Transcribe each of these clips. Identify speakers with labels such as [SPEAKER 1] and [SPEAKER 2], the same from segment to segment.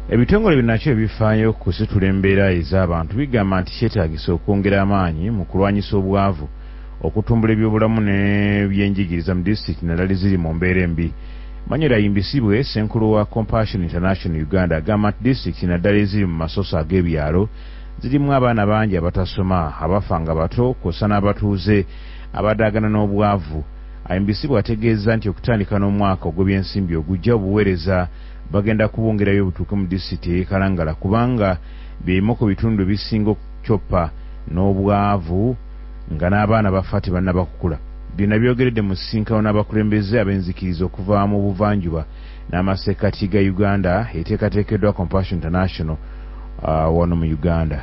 [SPEAKER 1] Ebitongole binakyo ebifaayo kusitula embeera ez'abantu bigamba nti kyetaagisa okwongera amaanyi mu kulwanyisa obwavu, okutumbula ebyobulamu n'ebyenjigiriza mu disitulikiti naddala ziri mu mbeera embi. Manyera Yimbisibwe, Ssenkulu wa Compassion International Uganda, agamba nti disitulikiti naddala eziri mu masoso ag'ebyalo zirimu abaana bangi abatasoma, abafa nga bato kw'ossa n'abatuuze abadaagana n'obwavu. Ayimbisibwe ategeeza nti okutandika n'omwaka ogw'ebyensimbi ogujja obuweereza bagenda kubongerayo obutuuke mu disitulikiti y'e Kalangala kubanga by'ebimu ku bitundu ebisinga okucoppa n'obwavu nga n'abaana bafa tebannaba kukula. Bino byogeredde mu nsisinkano n'abakulembeze ab'enzikiriza okuva mu buvanjuba n'amasekkati ga Uganda eteekateekeddwa Compassion International wano mu Uganda.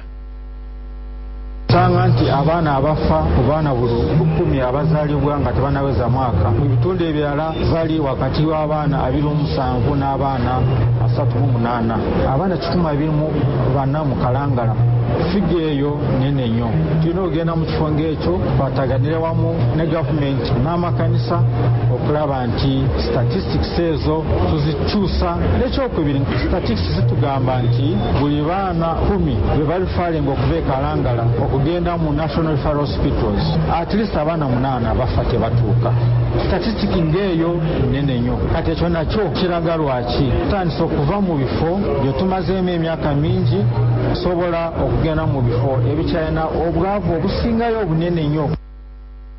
[SPEAKER 2] Sanga nti abaana abafa ku baana buli 10 abazaalibwa nga tebanaweza mwaka mu bitundu ebirala zali wakati w'abaana 27 n'abaana 38, abaana 124 mu Kalangala. Figa eyo nene nnyo. Tulina okugenda mu kifo ng'ekyo twataganire wamu ne gavumenti n'amakanisa okulaba nti statistics ezo tuzikyusa. N'ekyokubiri, statistics zitugamba nti buli baana 10 be bali falinga okuva e Kalangala okugenda mu National Referral Hospitals, at least abaana 8 bafa tebatuuka. Statistics ng'eyo nene nnyo. Kati ekyo nakyo kiraga lwaki tutandise okuva mu bifo bye tumazeemu emyaka mingi sobola okugenda mu bifo ebikyalina obwavu obusingayo obunene nnyo.